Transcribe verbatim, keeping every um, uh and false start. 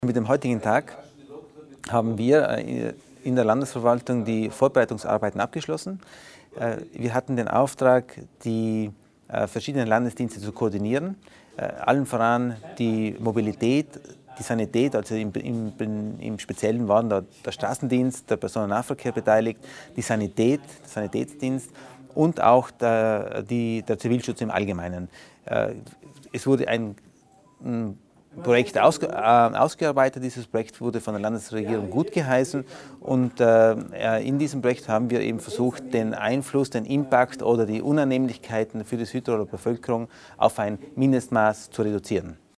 Mit dem heutigen Tag haben wir in der Landesverwaltung die Vorbereitungsarbeiten abgeschlossen. Wir hatten den Auftrag, die verschiedenen Landesdienste zu koordinieren, allen voran die Mobilität, die Sanität, also im, im, im Speziellen waren da der Straßendienst, der Personennahverkehr beteiligt, die Sanität, der Sanitätsdienst und auch der, die, der Zivilschutz im Allgemeinen. Es wurde ein, ein Projekt ausge, äh, ausgearbeitet. Dieses Projekt wurde von der Landesregierung gut geheißen und äh, in diesem Projekt haben wir eben versucht, den Einfluss, den Impact oder die Unannehmlichkeiten für die Südtiroler Bevölkerung auf ein Mindestmaß zu reduzieren.